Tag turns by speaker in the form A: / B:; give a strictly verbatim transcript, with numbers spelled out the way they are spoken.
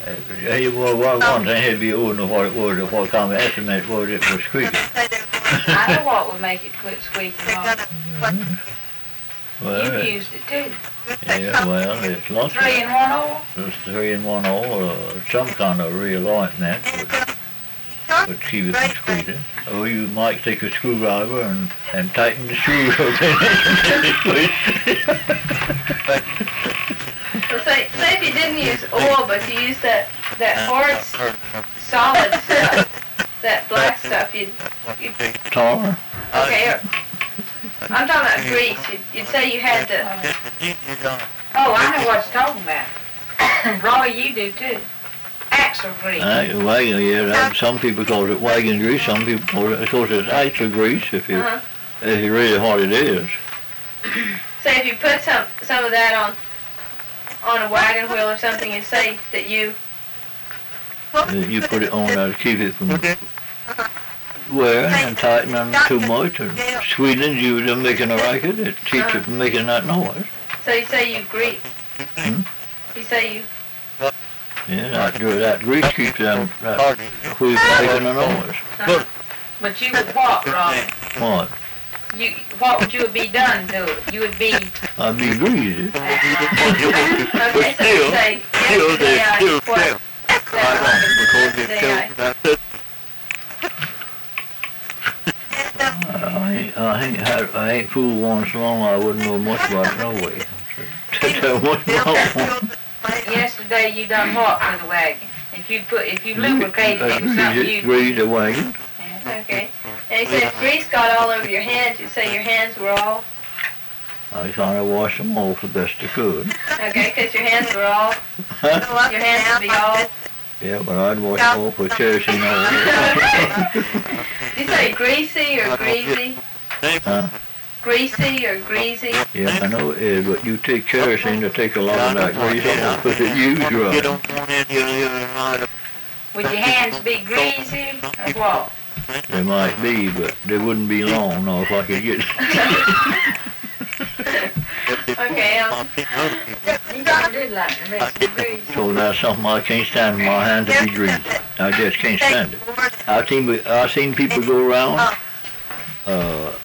A: He was one thing he'd be old enough what it was, or what kind of estimate was it was squeaking.
B: I know what would make it quit squeaking off.
A: Well,
B: You've
A: it,
B: used it too.
A: yeah, well, it's lots of
B: Three in one oil?
A: It's three in one oil, or some kind of real ointment would, would keep it from squeezing. Or you might take a screwdriver and, and tighten the screws up in it.
B: Well, say, say if you didn't use oil, but you used that, that hard, solid stuff, that black stuff, you'd, you'd
A: Tar?
B: okay, or, I'm talking about grease. You'd, you'd say you had to... Oh, I know what you're talking about. Roy, you do too. Axle grease.
A: Uh, wagon, yeah, that, some people call it wagon grease, some people call it, of course it's axle grease if you,
B: Uh-huh.
A: if you really hard it is.
B: Say if you put some, some of that on, on a wagon wheel or something, and say that you...
A: Uh, You put it on there to keep it from wear and tightening too much, and squeezing you to making a racket, it keeps it from making that noise.
B: So you say you grease...
A: Hmm?
B: You say you...
A: Yeah, that, that grease keeps them, that wheel from making a noise.
B: Uh-huh. But you would what, Ron?
A: What?
B: You, what would you would be done to it? You would be...
A: I'd be greasy.
B: Okay, so you say...
C: still,
B: yesterday
C: they
B: I-
C: still
B: what?
C: sell.
B: That-
C: Because
B: yesterday I-
C: it's that's it.
A: I ain't, I ain't had, I ain't fooled one so long I wouldn't know much about it no way. Tell much about one.
B: Yesterday you done what with the wagon? If you put, if you lubricated it with something,
A: Grease it,
B: you...
A: grease the wagon.
B: Okay. And you said if grease got all over your hands, you say your hands were all...
A: I kind of washed them off the best I could.
B: Okay, because your hands were all...
A: Huh?
B: Your hands would be all...
A: Yeah, but I'd wash them off with kerosene oil.
B: You say greasy or greasy?
A: Huh?
B: Greasy or greasy?
A: Yeah, I know it is, but you take kerosene to take a lot of that grease off and put it used
C: Get
A: right.
C: on one end, you'll live right.
B: Would your hands be greasy or what?
A: They might be, but they wouldn't be long, no, if I could get...
B: Okay, um... You got did like to make some grease.
A: So that's something I can't stand in my hand to be greasy. I just can't stand it. I've seen, I've seen people go around, uh,